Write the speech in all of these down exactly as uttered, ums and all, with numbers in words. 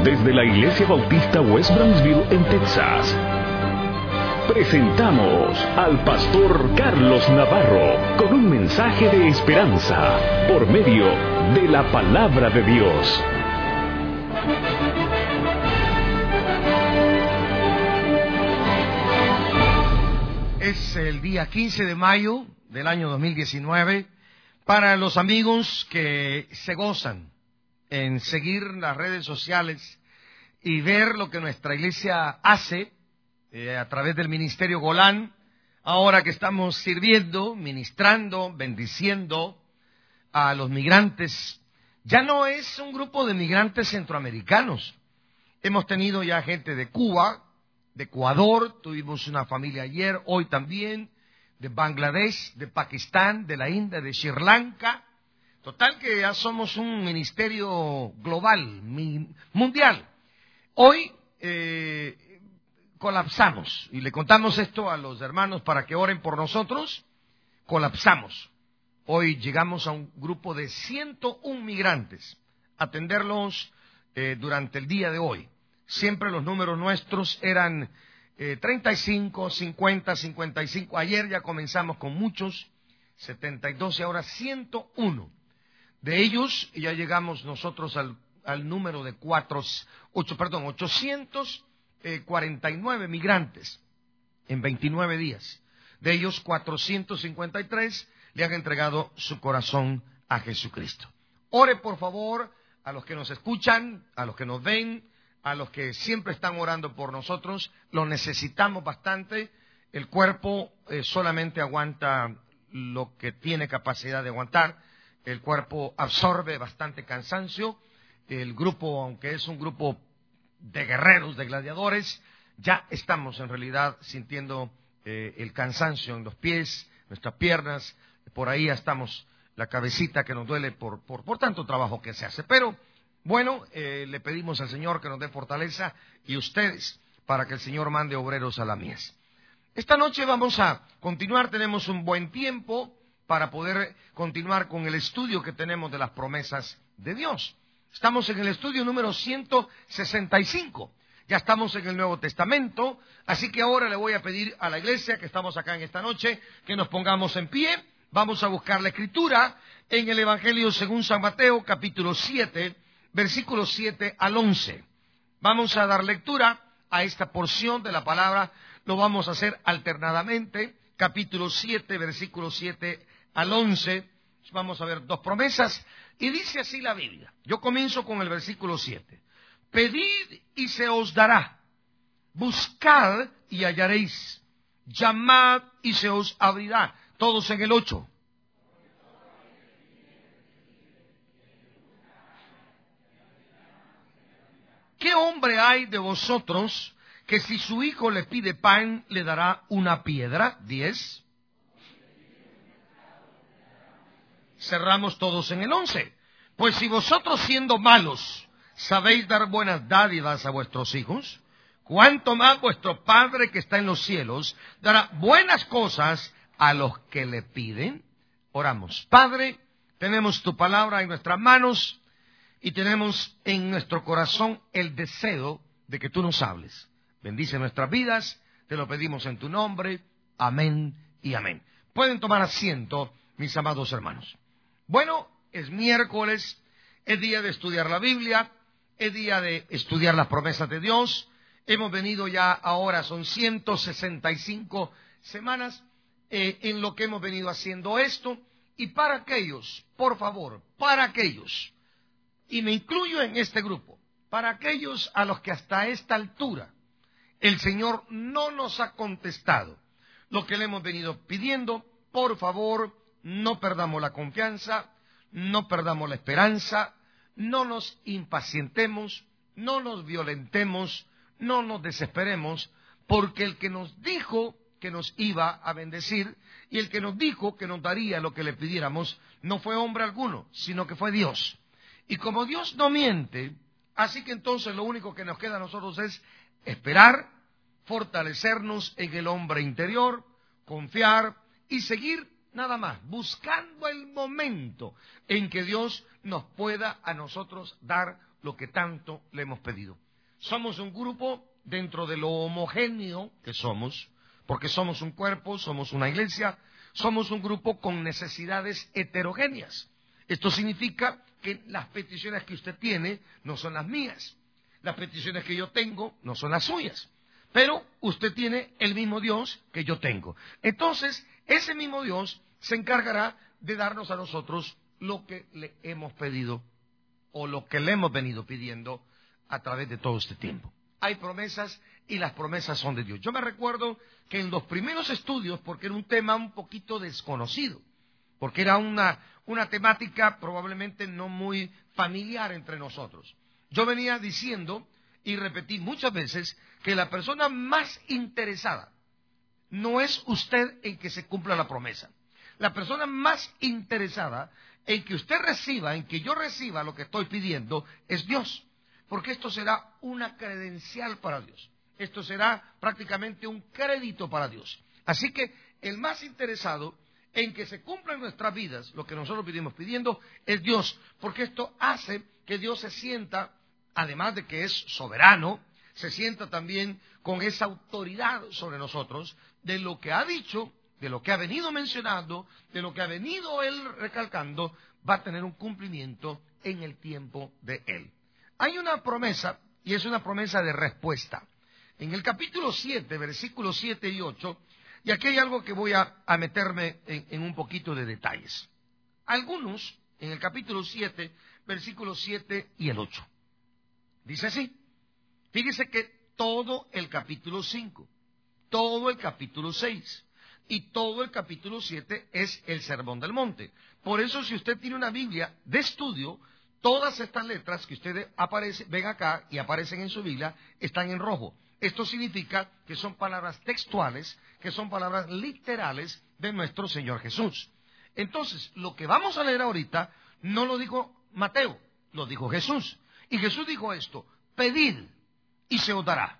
Desde la Iglesia Bautista West Brownsville en Texas, presentamos al pastor Carlos Navarro con un mensaje de esperanza por medio de la palabra de Dios. Es el día quince de mayo del año dos mil diecinueve. Para los amigos que se gozan en seguir las redes sociales y ver lo que nuestra iglesia hace eh, a través del Ministerio Golán, ahora que estamos sirviendo, ministrando, bendiciendo a los migrantes. Ya no es un grupo de migrantes centroamericanos. Hemos tenido ya gente de Cuba, de Ecuador, tuvimos una familia ayer, hoy también, de Bangladesh, de Pakistán, de la India, de Sri Lanka. Total que ya somos un ministerio global, mundial. Hoy eh, colapsamos, y le contamos esto a los hermanos para que oren por nosotros. Colapsamos. Hoy llegamos a un grupo de ciento uno migrantes, a atenderlos eh, durante el día de hoy. Siempre los números nuestros eran eh, treinta y cinco, cincuenta, cincuenta y cinco. Ayer ya comenzamos con muchos, setenta y dos, y ahora ciento uno. De ellos ya llegamos nosotros al, al número de cuatro, ocho, perdón, ochocientos cuarenta y nueve migrantes en veintinueve días. De ellos, cuatrocientos cincuenta y tres le han entregado su corazón a Jesucristo. Ore, por favor, a los que nos escuchan, a los que nos ven, a los que siempre están orando por nosotros. Lo necesitamos bastante. El cuerpo eh, solamente aguanta lo que tiene capacidad de aguantar. El cuerpo absorbe bastante cansancio. El grupo, aunque es un grupo de guerreros, de gladiadores, ya estamos en realidad sintiendo eh, el cansancio en los pies, nuestras piernas. Por ahí ya estamos, la cabecita que nos duele por, por, por tanto trabajo que se hace. Pero bueno, eh, le pedimos al Señor que nos dé fortaleza, y ustedes, para que el Señor mande obreros a la mies. Esta noche vamos a continuar, tenemos un buen tiempo para poder continuar con el estudio que tenemos de las promesas de Dios. Estamos en el estudio número ciento sesenta y cinco. Ya estamos en el Nuevo Testamento, así que ahora le voy a pedir a la iglesia que estamos acá en esta noche que nos pongamos en pie. Vamos a buscar la Escritura en el Evangelio según San Mateo, capítulo siete, versículos siete al once. Vamos a dar lectura a esta porción de la palabra. Lo vamos a hacer alternadamente. Capítulo siete, versículos siete al once. Vamos a ver dos promesas. Y dice así la Biblia. Yo comienzo con el versículo siete. Pedid y se os dará. Buscad y hallaréis. Llamad y se os abrirá. Todos en el ocho. ¿Qué hombre hay de vosotros que si su hijo le pide pan, le dará una piedra? Diez. Cerramos todos en el once. Pues si vosotros, siendo malos, sabéis dar buenas dádivas a vuestros hijos, cuánto más vuestro Padre que está en los cielos dará buenas cosas a los que le piden. Oramos. Padre, tenemos tu palabra en nuestras manos y tenemos en nuestro corazón el deseo de que tú nos hables. Bendice nuestras vidas, te lo pedimos en tu nombre. Amén y amén. Pueden tomar asiento, mis amados hermanos. Bueno, es miércoles, es día de estudiar la Biblia, es día de estudiar las promesas de Dios. Hemos venido ya ahora, son ciento sesenta y cinco semanas eh, en lo que hemos venido haciendo esto. Y para aquellos, por favor, para aquellos, y me incluyo en este grupo, para aquellos a los que hasta esta altura el Señor no nos ha contestado lo que le hemos venido pidiendo, por favor, no perdamos la confianza, no perdamos la esperanza, no nos impacientemos, no nos violentemos, no nos desesperemos, porque el que nos dijo que nos iba a bendecir y el que nos dijo que nos daría lo que le pidiéramos no fue hombre alguno, sino que fue Dios. Y como Dios no miente, así que entonces lo único que nos queda a nosotros es esperar, fortalecernos en el hombre interior, confiar y seguir nada más, buscando el momento en que Dios nos pueda a nosotros dar lo que tanto le hemos pedido. Somos un grupo dentro de lo homogéneo que somos, porque somos un cuerpo, somos una iglesia, somos un grupo con necesidades heterogéneas. Esto significa que las peticiones que usted tiene no son las mías, las peticiones que yo tengo no son las suyas, pero usted tiene el mismo Dios que yo tengo. Entonces, ese mismo Dios se encargará de darnos a nosotros lo que le hemos pedido o lo que le hemos venido pidiendo a través de todo este tiempo. Hay promesas y las promesas son de Dios. Yo me recuerdo que en los primeros estudios, porque era un tema un poquito desconocido, porque era una, una temática probablemente no muy familiar entre nosotros, yo venía diciendo y repetí muchas veces que la persona más interesada no es usted en que se cumpla la promesa. La persona más interesada en que usted reciba, en que yo reciba lo que estoy pidiendo, es Dios. Porque esto será una credencial para Dios. Esto será prácticamente un crédito para Dios. Así que el más interesado en que se cumpla en nuestras vidas lo que nosotros pedimos pidiendo es Dios. Porque esto hace que Dios se sienta, además de que es soberano, se sienta también con esa autoridad sobre nosotros de lo que ha dicho, de lo que ha venido mencionando, de lo que ha venido él recalcando, va a tener un cumplimiento en el tiempo de él. Hay una promesa, y es una promesa de respuesta. En el capítulo siete, versículos siete y ocho, y aquí hay algo que voy a, a meterme en, en un poquito de detalles. Algunos, en el capítulo siete, versículos siete y el ocho. Dice así, fíjese que todo el capítulo cinco, todo el capítulo seis y todo el capítulo siete es el Sermón del Monte. Por eso, si usted tiene una Biblia de estudio, todas estas letras que ustedes aparece, ven acá y aparecen en su Biblia están en rojo. Esto significa que son palabras textuales, que son palabras literales de nuestro Señor Jesús. Entonces, lo que vamos a leer ahorita no lo dijo Mateo, lo dijo Jesús. Y Jesús dijo esto: pedid y se os dará,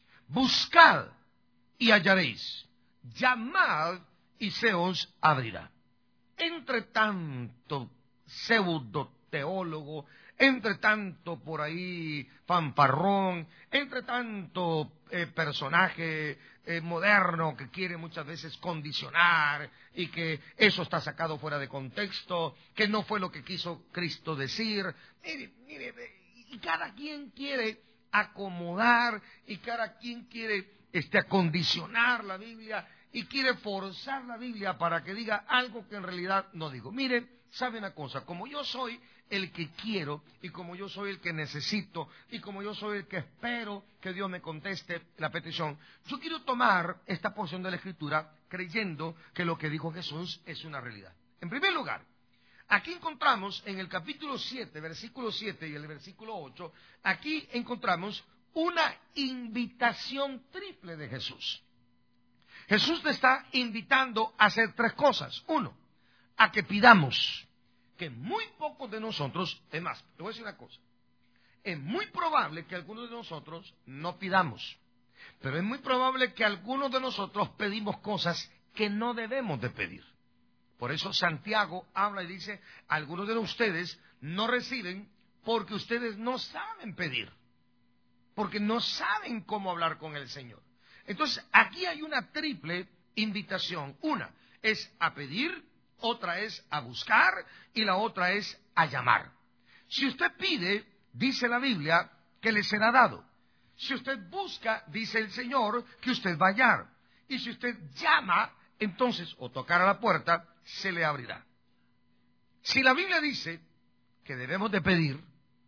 buscad y hallaréis, llamad y se os abrirá. Entre tanto pseudo teólogo, entre tanto por ahí fanfarrón, entre tanto eh, personaje eh, moderno que quiere muchas veces condicionar y que eso está sacado fuera de contexto, que no fue lo que quiso Cristo decir. Mire, mire, y cada quien quiere acomodar y cada quien quiere este, acondicionar la Biblia y quiere forzar la Biblia para que diga algo que en realidad no digo. Mire, sabe una cosa, como yo soy el que quiero y como yo soy el que necesito y como yo soy el que espero que Dios me conteste la petición, yo quiero tomar esta porción de la Escritura creyendo que lo que dijo Jesús es una realidad. En primer lugar, aquí encontramos en el capítulo siete, versículo siete y el versículo ocho, aquí encontramos una invitación triple de Jesús. Jesús te está invitando a hacer tres cosas. Uno, a que pidamos, que muy pocos de nosotros, es más, te voy a decir una cosa, es muy probable que algunos de nosotros no pidamos, pero es muy probable que algunos de nosotros pedimos cosas que no debemos de pedir. Por eso Santiago habla y dice, algunos de ustedes no reciben porque ustedes no saben pedir, porque no saben cómo hablar con el Señor. Entonces, aquí hay una triple invitación. Una es a pedir, otra es a buscar y la otra es a llamar. Si usted pide, dice la Biblia, que le será dado. Si usted busca, dice el Señor, que usted va a hallar. Y si usted llama, entonces, o tocar a la puerta, se le abrirá. Si la Biblia dice que debemos de pedir,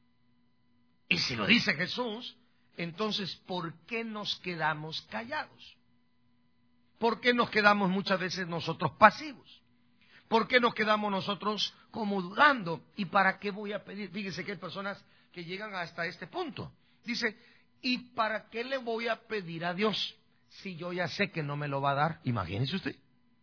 y si lo dice Jesús, entonces, ¿por qué nos quedamos callados? ¿Por qué nos quedamos muchas veces nosotros pasivos? ¿Por qué nos quedamos nosotros como dudando? ¿Y para qué voy a pedir? Fíjese que hay personas que llegan hasta este punto. Dice, ¿y para qué le voy a pedir a Dios si yo ya sé que no me lo va a dar? Imagínese usted.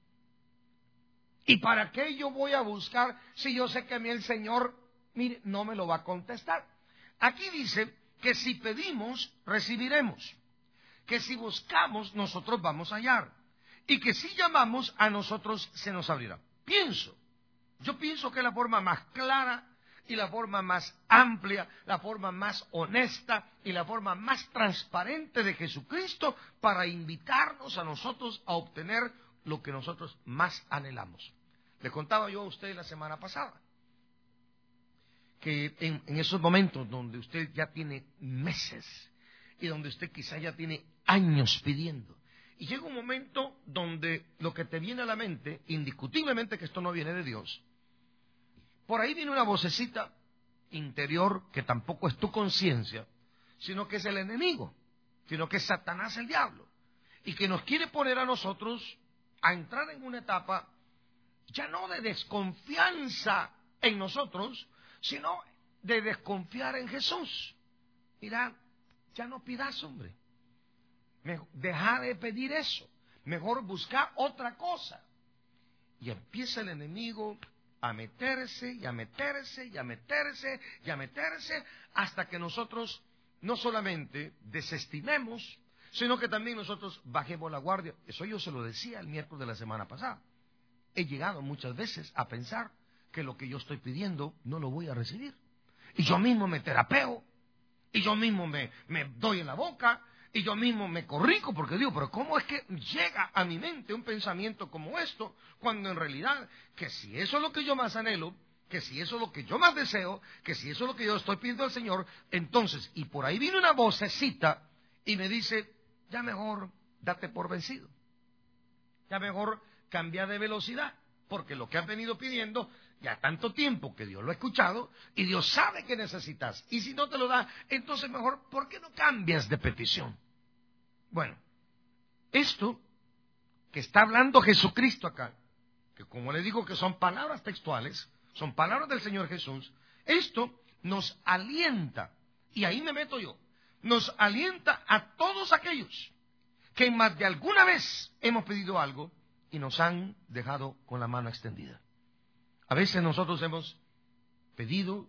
¿Y para qué yo voy a buscar si yo sé que a mí el Señor, mire, no me lo va a contestar? Aquí dice que si pedimos, recibiremos. Que si buscamos, nosotros vamos a hallar. Y que si llamamos, a nosotros se nos abrirá. Pienso, yo pienso que la forma más clara y la forma más amplia, la forma más honesta y la forma más transparente de Jesucristo para invitarnos a nosotros a obtener lo que nosotros más anhelamos. Le contaba yo a usted la semana pasada que en, en esos momentos donde usted ya tiene meses y donde usted quizá ya tiene años pidiendo, y llega un momento donde lo que te viene a la mente, indiscutiblemente que esto no viene de Dios, por ahí viene una vocecita interior que tampoco es tu conciencia, sino que es el enemigo, sino que es Satanás el diablo, y que nos quiere poner a nosotros a entrar en una etapa ya no de desconfianza en nosotros, sino de desconfiar en Jesús. Mira, ya no pidas, hombre. Deja de pedir eso. Mejor buscar otra cosa. Y empieza el enemigo a meterse, y a meterse, y a meterse, y a meterse, hasta que nosotros no solamente desestimemos, sino que también nosotros bajemos la guardia. Eso yo se lo decía el miércoles de la semana pasada. He llegado muchas veces a pensar que lo que yo estoy pidiendo no lo voy a recibir. Y yo mismo me terapeo, y yo mismo me, me doy en la boca, y yo mismo me corrijo, porque digo, pero ¿cómo es que llega a mi mente un pensamiento como esto, cuando en realidad, que si eso es lo que yo más anhelo, que si eso es lo que yo más deseo, que si eso es lo que yo estoy pidiendo al Señor, entonces, y por ahí viene una vocecita y me dice, ya mejor date por vencido, ya mejor cambia de velocidad, porque lo que has venido pidiendo ya tanto tiempo que Dios lo ha escuchado y Dios sabe que necesitas, y si no te lo da, entonces mejor, ¿por qué no cambias de petición? Bueno, esto que está hablando Jesucristo acá, que como le digo que son palabras textuales, son palabras del Señor Jesús, esto nos alienta, y ahí me meto yo, nos alienta a todos aquellos que más de alguna vez hemos pedido algo y nos han dejado con la mano extendida. A veces nosotros hemos pedido,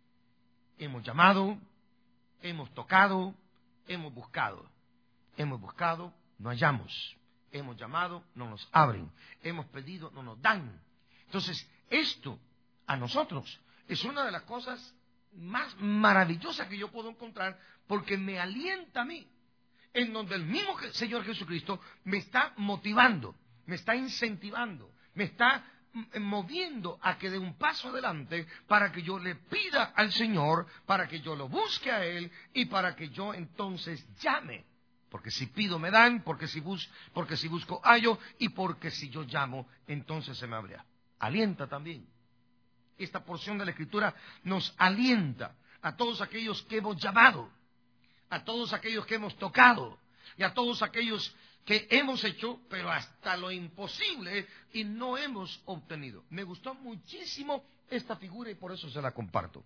hemos llamado, hemos tocado, hemos buscado. Hemos buscado, no hallamos. Hemos llamado, no nos abren. Hemos pedido, no nos dan. Entonces, esto a nosotros es una de las cosas más maravillosas que yo puedo encontrar, porque me alienta a mí, en donde el mismo Señor Jesucristo me está motivando, me está incentivando, me está moviendo a que dé un paso adelante para que yo le pida al Señor, para que yo lo busque a Él y para que yo entonces llame. Porque si pido me dan, porque si, bus porque si busco hallo, y porque si yo llamo entonces se me abrirá. Alienta también. Esta porción de la Escritura nos alienta a todos aquellos que hemos llamado, a todos aquellos que hemos tocado y a todos aquellos que hemos hecho, pero hasta lo imposible, y no hemos obtenido. Me gustó muchísimo esta figura y por eso se la comparto.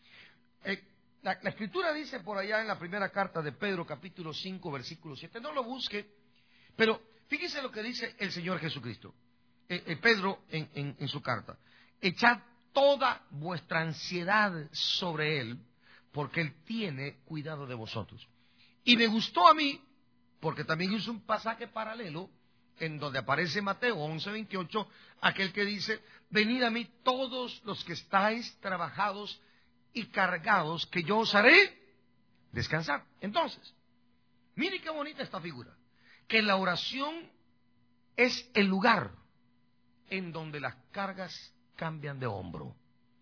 Eh, la, la Escritura dice por allá en la primera carta de Pedro, capítulo cinco, versículo siete, no lo busque, pero fíjese lo que dice el Señor Jesucristo, eh, eh, Pedro en, en, en su carta. Echad toda vuestra ansiedad sobre Él, porque Él tiene cuidado de vosotros. Y me gustó a mí, porque también hizo un pasaje paralelo en donde aparece Mateo once veintiocho, aquel que dice, venid a mí todos los que estáis trabajados y cargados, que yo os haré descansar. Entonces, mire qué bonita esta figura, que la oración es el lugar en donde las cargas cambian de hombro.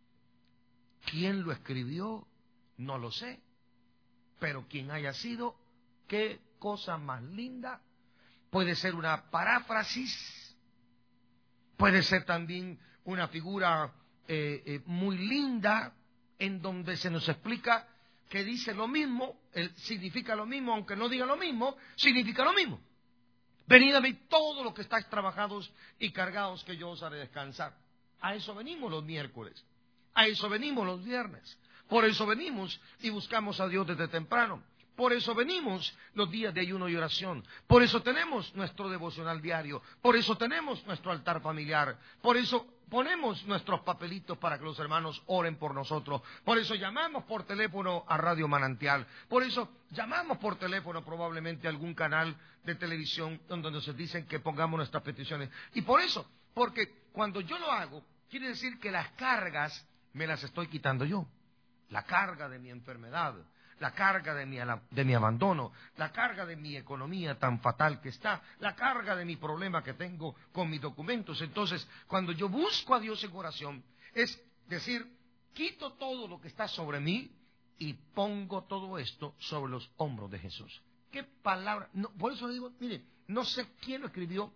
¿Quién lo escribió? No lo sé, pero quien haya sido, qué cosa más linda. Puede ser una paráfrasis, puede ser también una figura eh, eh, muy linda en donde se nos explica que dice lo mismo, eh, significa lo mismo, aunque no diga lo mismo, significa lo mismo. Venid a mí todos los que estáis trabajados y cargados, que yo os haré descansar. A eso venimos los miércoles, a eso venimos los viernes, por eso venimos y buscamos a Dios desde temprano. Por eso venimos los días de ayuno y oración. Por eso tenemos nuestro devocional diario. Por eso tenemos nuestro altar familiar. Por eso ponemos nuestros papelitos para que los hermanos oren por nosotros. Por eso llamamos por teléfono a Radio Manantial. Por eso llamamos por teléfono probablemente a algún canal de televisión donde nos dicen que pongamos nuestras peticiones. Y por eso, porque cuando yo lo hago, quiere decir que las cargas me las estoy quitando yo. La carga de mi enfermedad, la carga de mi, de mi abandono, la carga de mi economía tan fatal que está, la carga de mi problema que tengo con mis documentos. Entonces, cuando yo busco a Dios en oración, es decir, quito todo lo que está sobre mí y pongo todo esto sobre los hombros de Jesús. ¿Qué palabra? No, por eso digo, mire, no sé quién lo escribió,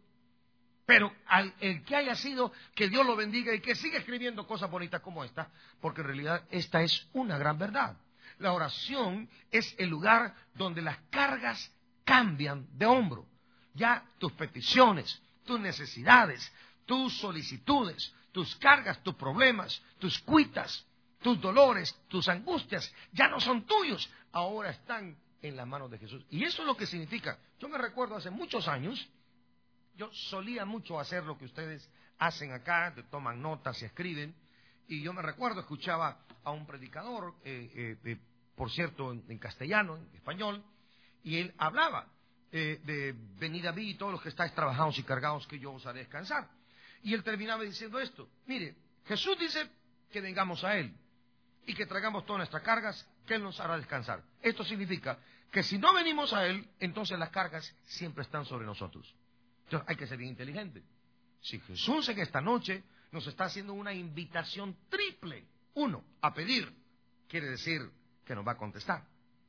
pero al, el que haya sido, que Dios lo bendiga y que siga escribiendo cosas bonitas como esta, porque en realidad esta es una gran verdad. La oración es el lugar donde las cargas cambian de hombro. Ya tus peticiones, tus necesidades, tus solicitudes, tus cargas, tus problemas, tus cuitas, tus dolores, tus angustias, ya no son tuyos, ahora están en las manos de Jesús. Y eso es lo que significa. Yo me recuerdo hace muchos años, yo solía mucho hacer lo que ustedes hacen acá, te toman notas y escriben, y yo me recuerdo, escuchaba a un predicador, eh, eh, eh, por cierto, en, en castellano, en español, y él hablaba eh, de venid a mí y todos los que estáis trabajados y cargados, que yo os haré descansar. Y él terminaba diciendo esto: mire, Jesús dice que vengamos a Él y que traigamos todas nuestras cargas, que Él nos hará descansar. Esto significa que si no venimos a Él, entonces las cargas siempre están sobre nosotros. Entonces hay que ser bien inteligente. Si Jesús en esta noche nos está haciendo una invitación triple: uno, a pedir, quiere decir que nos va a contestar.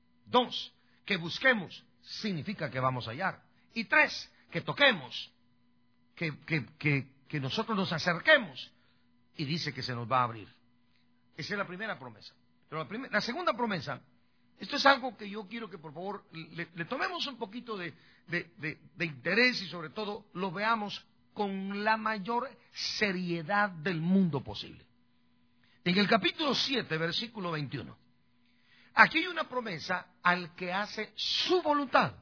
Dos, que busquemos, significa que vamos a hallar. Y tres, que toquemos, que, que, que, que nosotros nos acerquemos, y dice que se nos va a abrir. Esa es la primera promesa. Pero la, primer, la segunda promesa, esto es algo que yo quiero que por favor le, le tomemos un poquito de, de, de, de interés y sobre todo lo veamos con la mayor seriedad del mundo posible. En el capítulo siete, versículo veintiuno, aquí hay una promesa al que hace su voluntad.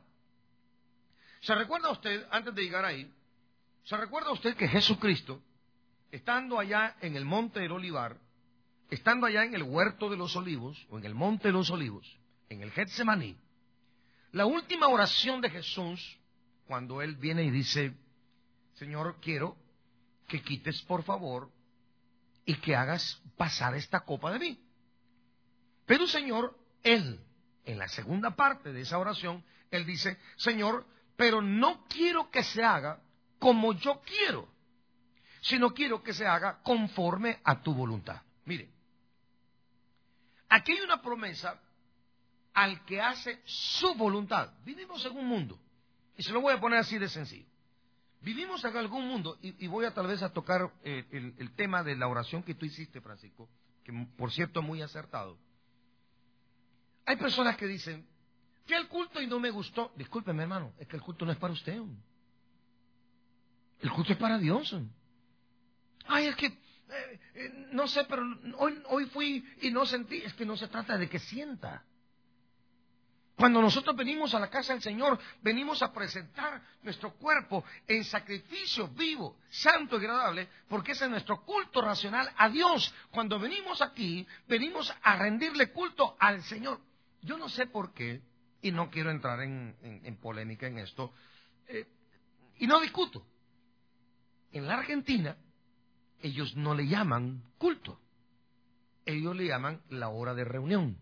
¿Se recuerda usted, antes de llegar ahí, se recuerda usted que Jesucristo, estando allá en el monte del Olivar, estando allá en el huerto de los olivos, o en el monte de los olivos, en el Getsemaní, la última oración de Jesús, cuando Él viene y dice: Señor, quiero que quites por favor y que hagas pasar esta copa de mí. Pero Señor, Él, en la segunda parte de esa oración, Él dice: Señor, pero no quiero que se haga como yo quiero, sino quiero que se haga conforme a tu voluntad. Mire, aquí hay una promesa al que hace su voluntad. Vivimos en un mundo, y se lo voy a poner así de sencillo. Vivimos en algún mundo, y, y voy a tal vez a tocar eh, el, el tema de la oración que tú hiciste, Francisco, que por cierto muy acertado. Hay personas que dicen: fui al culto y no me gustó. Discúlpeme, hermano, es que el culto no es para usted. El culto es para Dios. Ay, es que, eh, eh, no sé, pero hoy, hoy fui y no sentí. Es que no se trata de que sienta. Cuando nosotros venimos a la casa del Señor, venimos a presentar nuestro cuerpo en sacrificio vivo, santo y agradable, porque ese es nuestro culto racional a Dios. Cuando venimos aquí, venimos a rendirle culto al Señor. Yo no sé por qué, y no quiero entrar en, en, en polémica en esto, eh, y no discuto. En la Argentina, ellos no le llaman culto, ellos le llaman la hora de reunión.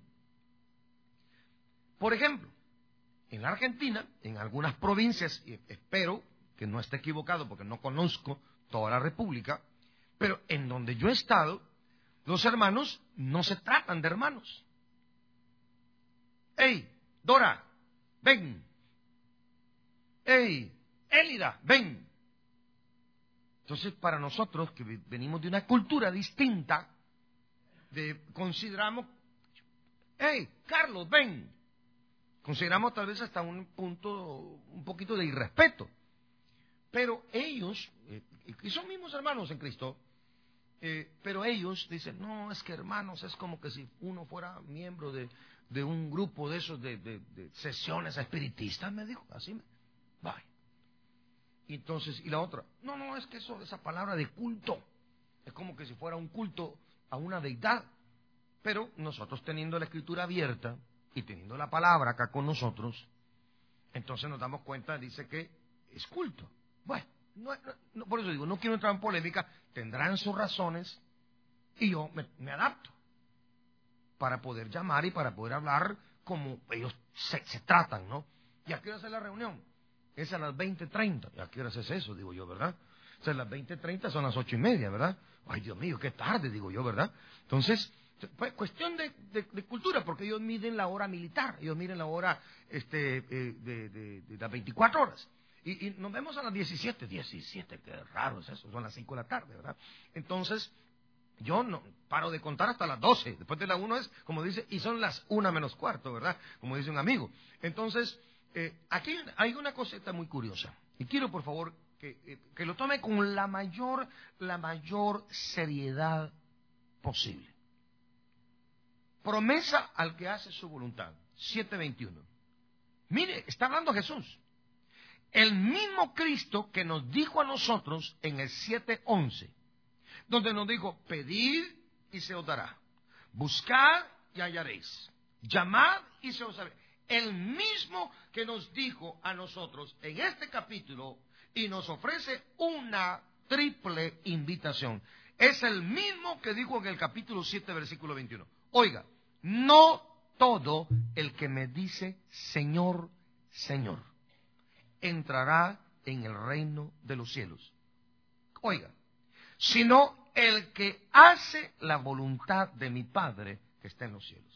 Por ejemplo, en la Argentina, en algunas provincias, y espero que no esté equivocado porque no conozco toda la república, pero en donde yo he estado, los hermanos no se tratan de hermanos. ¡Ey, Dora, ven! ¡Ey, Élida, ven! Entonces, para nosotros, que venimos de una cultura distinta, de, consideramos: ¡hey, Carlos, ven! Consideramos tal vez hasta un punto, un poquito de irrespeto. Pero ellos, eh, y son mismos hermanos en Cristo, eh, pero ellos dicen: no, es que hermanos, es como que si uno fuera miembro de, de un grupo de esos, de, de, de sesiones espiritistas, me dijo, así me, bye. Y entonces, y la otra: no, no, es que eso, esa palabra de culto, es como que si fuera un culto a una deidad. Pero nosotros, teniendo la escritura abierta y teniendo la palabra acá con nosotros, entonces nos damos cuenta, dice que es culto. Bueno, no, no, por eso digo, no quiero entrar en polémica, tendrán sus razones, Y yo me, me adapto para poder llamar y para poder hablar como ellos se, se tratan, ¿no? ¿Y a qué hora es la reunión? Es a las veinte treinta. ¿Y a qué hora es eso? Digo yo, ¿verdad? O sea, las veinte treinta son las ocho y media, ¿verdad? Ay, Dios mío, qué tarde, digo yo, ¿verdad? Entonces, pues, cuestión de, de, de cultura, porque ellos miden la hora militar, ellos miden la hora este, eh, de, de, de las veinticuatro horas. Y, y nos vemos a las diecisiete, diecisiete, qué raro es eso, son las cinco de la tarde, ¿verdad? Entonces, yo no paro de contar hasta las doce, después de la una es, como dice, y son las una menos cuarto, ¿verdad? Como dice un amigo. Entonces, eh, aquí hay una cosita muy curiosa, y quiero, por favor, que, eh, que lo tome con la mayor, la mayor seriedad posible. Promesa al que hace su voluntad, siete veintiuno. Mire, está hablando Jesús. El mismo Cristo que nos dijo a nosotros en el siete once, donde nos dijo, pedid y se os dará, buscad y hallaréis, llamad y se os hará. El mismo que nos dijo a nosotros en este capítulo y nos ofrece una triple invitación. Es el mismo que dijo en el capítulo siete, versículo veintiuno. Oiga, no todo el que me dice Señor, Señor, entrará en el reino de los cielos. Oiga, sino el que hace la voluntad de mi Padre que está en los cielos.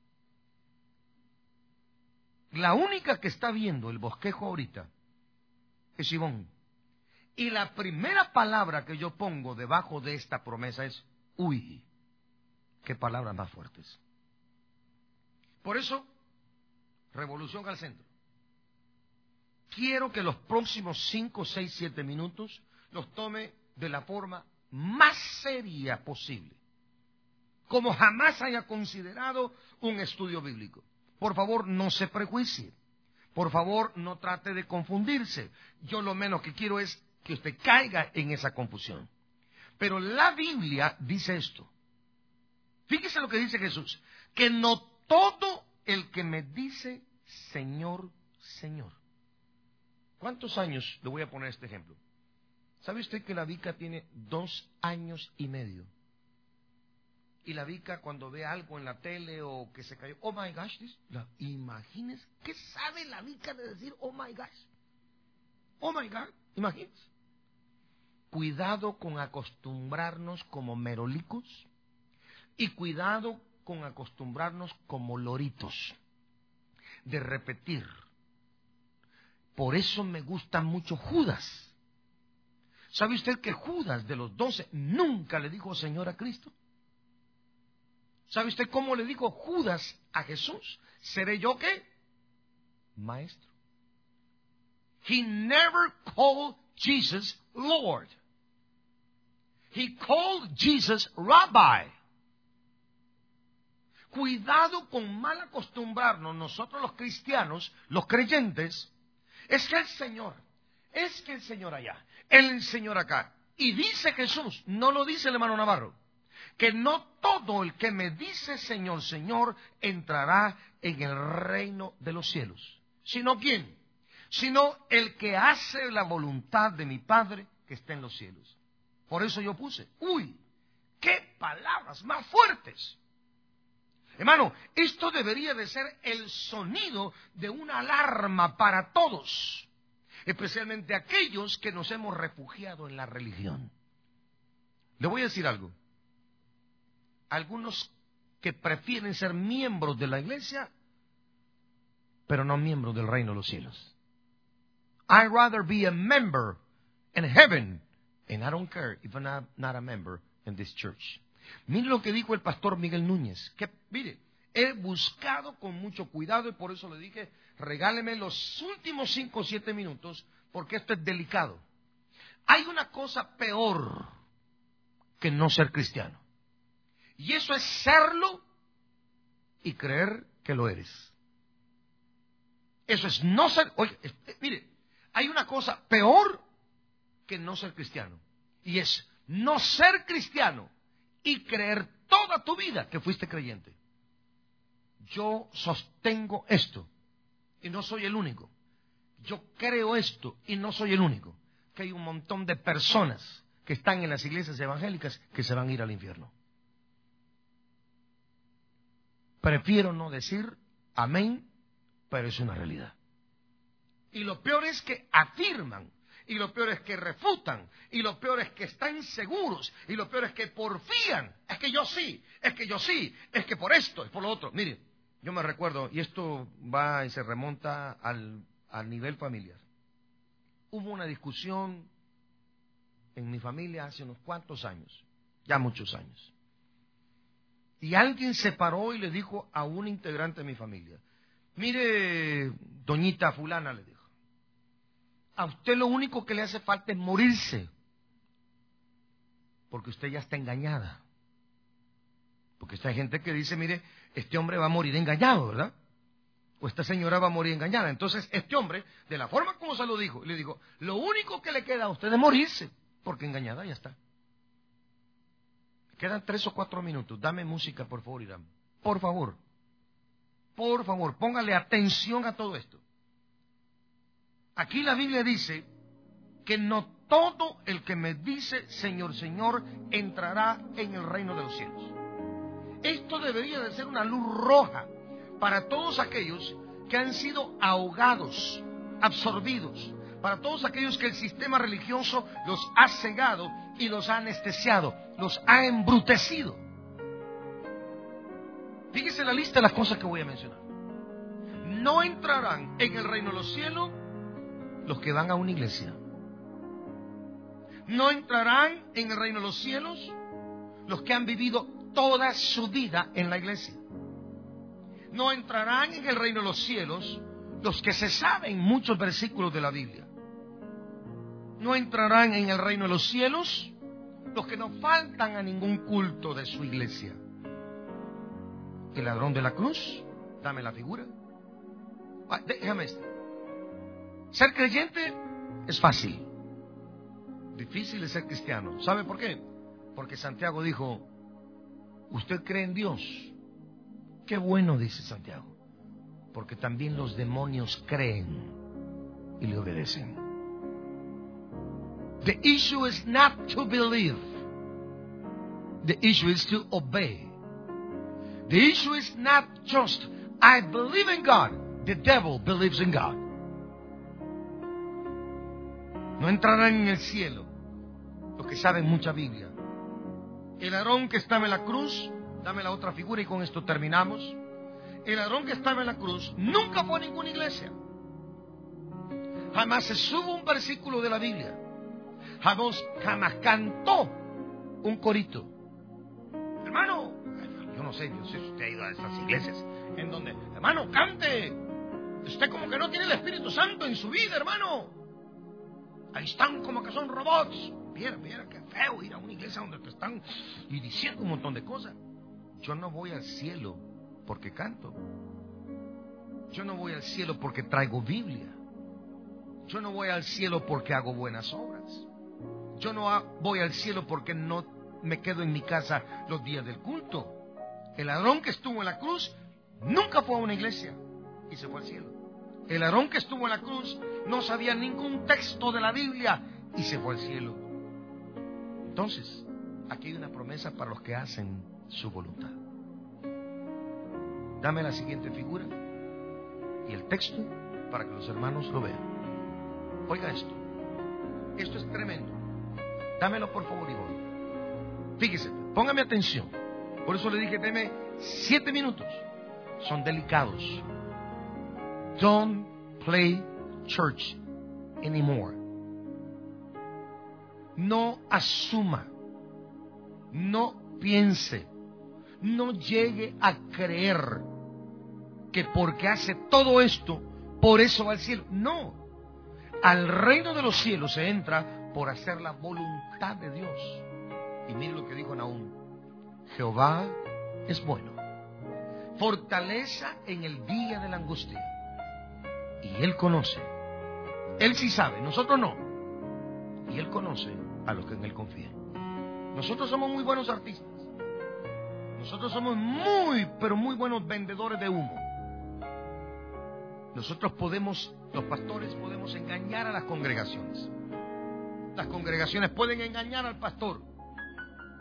La única que está viendo el bosquejo ahorita es Ivonne. Y la primera palabra que yo pongo debajo de esta promesa es, uy, qué palabras más fuertes. Por eso, revolución al centro. Quiero que los próximos cinco, seis, siete minutos los tome de la forma más seria posible, como jamás haya considerado un estudio bíblico. Por favor, no se prejuicie. Por favor, no trate de confundirse. Yo lo menos que quiero es que usted caiga en esa confusión. Pero la Biblia dice esto. Fíjese lo que dice Jesús, que no todo el que me dice Señor, Señor. ¿Cuántos años? Le voy a poner este ejemplo. ¿Sabe usted que la Vica tiene dos años y medio? Y la Vica cuando ve algo en la tele o que se cayó, oh my gosh, this, la, imagínese, ¿qué sabe la Vica de decir oh my gosh? Oh my God, imagínese. Cuidado con acostumbrarnos como merolicos y cuidado con acostumbrarnos como loritos, de repetir. Por eso me gusta mucho Judas. ¿Sabe usted que Judas de los doce nunca le dijo Señor a Cristo? ¿Sabe usted cómo le dijo Judas a Jesús? ¿Seré yo qué? Maestro. He never called Jesus Lord. He called Jesus Rabbi. Cuidado con mal acostumbrarnos nosotros los cristianos, los creyentes, es que el Señor, es que el Señor allá, el Señor acá. Y dice Jesús, no lo dice el hermano Navarro, que no todo el que me dice Señor, Señor, entrará en el reino de los cielos. ¿Sino quién? Sino el que hace la voluntad de mi Padre que está en los cielos. Por eso yo puse, uy, qué palabras más fuertes. Hermano, esto debería de ser el sonido de una alarma para todos, especialmente aquellos que nos hemos refugiado en la religión. Le voy a decir algo. Algunos que prefieren ser miembros de la iglesia, pero no miembros del reino de los cielos. I'd rather be a member in heaven, and I don't care if I'm not, not a member in this church. Mire lo que dijo el pastor Miguel Núñez, que mire, he buscado con mucho cuidado y por eso le dije, regáleme los últimos cinco o siete minutos, porque esto es delicado. Hay una cosa peor que no ser cristiano, y eso es serlo y creer que lo eres. Eso es no ser, oye, mire, hay una cosa peor que no ser cristiano, y es no ser cristiano y creer toda tu vida que fuiste creyente. Yo sostengo esto, y no soy el único. Yo creo esto, y no soy el único. Que hay un montón de personas que están en las iglesias evangélicas que se van a ir al infierno. prefiero no decir amén, pero es una realidad. Y lo peor es que afirman, y lo peor es que refutan, y lo peor es que están seguros, y lo peor es que porfían. Es que yo sí, es que yo sí, es que por esto, es por lo otro. Mire, yo me recuerdo, y esto va y se remonta al, al nivel familiar. Hubo una discusión en mi familia hace unos cuantos años, ya muchos años. Y alguien se paró y le dijo a un integrante de mi familia: mire, doñita fulana, le dijo, a usted lo único que le hace falta es morirse, porque usted ya está engañada. Porque esta gente que dice, mire, este hombre va a morir engañado, ¿verdad? O esta señora va a morir engañada. Entonces, este hombre, de la forma como se lo dijo, le dijo, lo único que le queda a usted es morirse, porque engañada ya está. Quedan tres o cuatro minutos. Dame música, por favor, Irán. Por favor. Por favor, póngale atención a todo esto. Aquí la Biblia dice que no todo el que me dice Señor, Señor, entrará en el reino de los cielos. Esto debería de ser una luz roja para todos aquellos que han sido ahogados, absorbidos, para todos aquellos que el sistema religioso los ha cegado y los ha anestesiado, los ha embrutecido. Fíjese la lista de las cosas que voy a mencionar. No entrarán en el reino de los cielos los que van a una iglesia. No entrarán en el reino de los cielos los que han vivido toda su vida en la iglesia. No entrarán en el reino de los cielos los que se saben muchos versículos de la Biblia. No entrarán en el reino de los cielos los que no faltan a ningún culto de su iglesia. El ladrón de la cruz, dame la figura. Ah, déjame esto. Ser creyente es fácil. Difícil es ser cristiano. ¿Sabe por qué? Porque Santiago dijo, ¿usted cree en Dios? Qué bueno, dice Santiago, porque también los demonios creen y le obedecen. The issue is not to believe. The issue is to obey. The issue is not just, I believe in God. The devil believes in God. No entrarán en el cielo los que saben mucha Biblia. El ladrón que estaba en la cruz, dame la otra figura y con esto terminamos. El ladrón que estaba en la cruz nunca fue a ninguna iglesia. Jamás se subo un versículo de la Biblia. Jamás, jamás cantó un corito. Hermano, yo no sé, yo sé si usted ha ido a esas iglesias en donde, hermano, cante. Usted como que no tiene el Espíritu Santo en su vida, hermano. Ahí están como que son robots. Viera, viera qué feo ir a una iglesia donde te están y diciendo un montón de cosas. Yo no voy al cielo porque canto. Yo no voy al cielo porque traigo Biblia. Yo no voy al cielo porque hago buenas obras. Yo no voy al cielo porque no me quedo en mi casa los días del culto. El ladrón que estuvo en la cruz nunca fue a una iglesia y se fue al cielo. El ladrón que estuvo en la cruz no sabía ningún texto de la Biblia y se fue al cielo. Entonces, aquí hay una promesa para los que hacen su voluntad. Dame la siguiente figura y el texto para que los hermanos lo vean. Oiga esto. Esto es tremendo. Dámelo por favor, Ivonne. Fíjese, póngame atención. Por eso le dije, deme siete minutos. Son delicados. Don't play church anymore. No asuma, no piense, no llegue a creer que porque hace todo esto, por eso va al cielo. No, al reino de los cielos se entra por hacer la voluntad de Dios. Y mire lo que dijo Nahum: Jehová es bueno, fortaleza en el día de la angustia. Y Él conoce, Él sí sabe, nosotros no. Y Él conoce a los que en Él confían. Nosotros somos muy buenos artistas. Nosotros somos muy, pero muy buenos vendedores de humo. Nosotros podemos, los pastores podemos engañar a las congregaciones. Las congregaciones pueden engañar al pastor.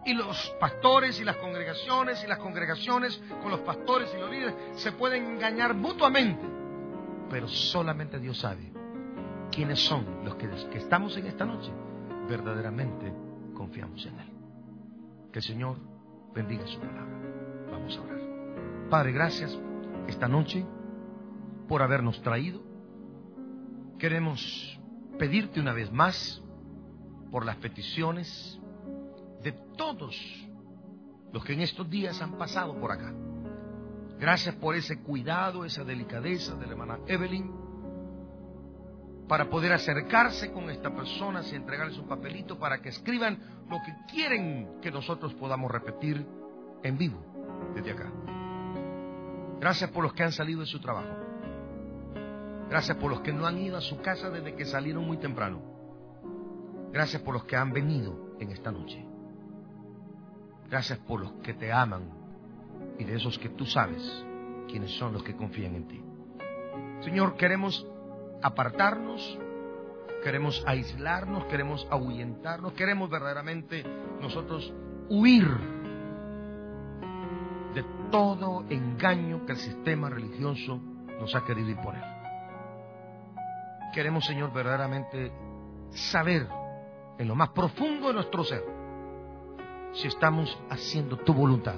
Y los pastores y las congregaciones y las congregaciones con los pastores y los líderes se pueden engañar mutuamente. Pero solamente Dios sabe quiénes son los que, que estamos en esta noche. Verdaderamente confiamos en Él. Que el Señor bendiga su palabra. Vamos a orar. Padre, gracias esta noche por habernos traído. Queremos pedirte una vez más por las peticiones de todos los que en estos días han pasado por acá. Gracias por ese cuidado, esa delicadeza de la hermana Evelyn para poder acercarse con esta persona y entregarles un papelito para que escriban lo que quieren que nosotros podamos repetir en vivo desde acá. Gracias por los que han salido de su trabajo. Gracias por los que no han ido a su casa desde que salieron muy temprano. Gracias por los que han venido en esta noche. Gracias por los que te aman y de esos que tú sabes quiénes son los que confían en ti. Señor, queremos apartarnos, queremos aislarnos, queremos ahuyentarnos, queremos verdaderamente nosotros huir de todo engaño que el sistema religioso nos ha querido imponer. Queremos, Señor, verdaderamente saber en lo más profundo de nuestro ser si estamos haciendo tu voluntad,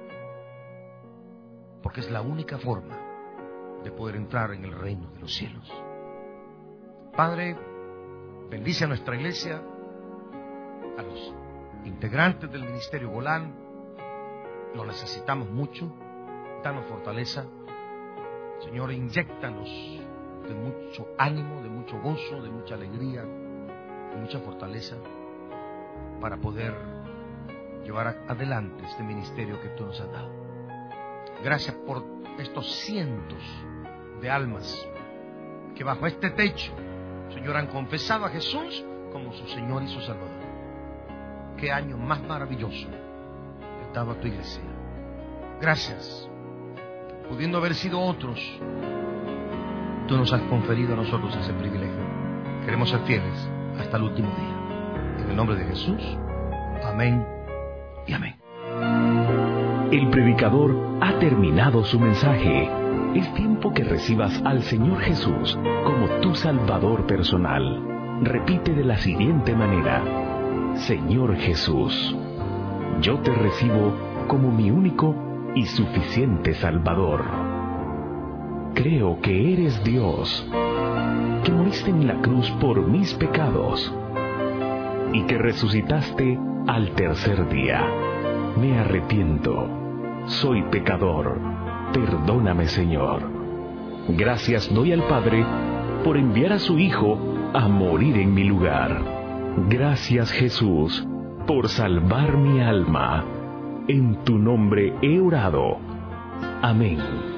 porque es la única forma de poder entrar en el reino de los cielos. Padre, bendice a nuestra iglesia, a los integrantes del Ministerio Golán. Lo necesitamos mucho. Danos fortaleza. Señor, inyéctanos de mucho ánimo, de mucho gozo, de mucha alegría, de mucha fortaleza para poder llevar adelante este ministerio que tú nos has dado. Gracias por estos cientos de almas que bajo este techo, Señor, han confesado a Jesús como su Señor y su Salvador. Qué año más maravilloso has dado a tu iglesia. Gracias. Pudiendo haber sido otros, tú nos has conferido a nosotros ese privilegio. Queremos ser fieles hasta el último día. En el nombre de Jesús. Amén y amén. El predicador ha terminado su mensaje. Es tiempo que recibas al Señor Jesús como tu Salvador personal. Repite de la siguiente manera: Señor Jesús, yo te recibo como mi único y suficiente Salvador. Creo que eres Dios, que moriste en la cruz por mis pecados y que resucitaste al tercer día. Me arrepiento, soy pecador, perdóname, Señor. Gracias doy al Padre por enviar a su Hijo a morir en mi lugar. Gracias, Jesús, por salvar mi alma. En tu nombre he orado. Amén.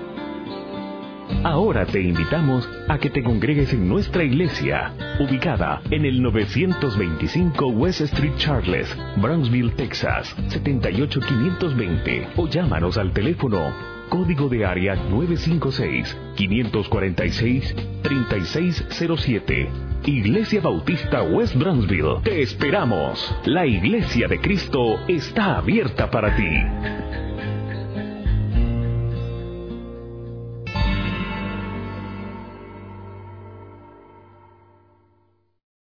Ahora te invitamos a que te congregues en nuestra iglesia, ubicada en el novecientos veinticinco West Street Charles, Brownsville, Texas, setenta y ocho quinientos veinte, o llámanos al teléfono código de área nueve cinco seis, cinco cuatro seis, tres seis cero siete. Iglesia Bautista West Brownsville. Te esperamos. La Iglesia de Cristo está abierta para ti.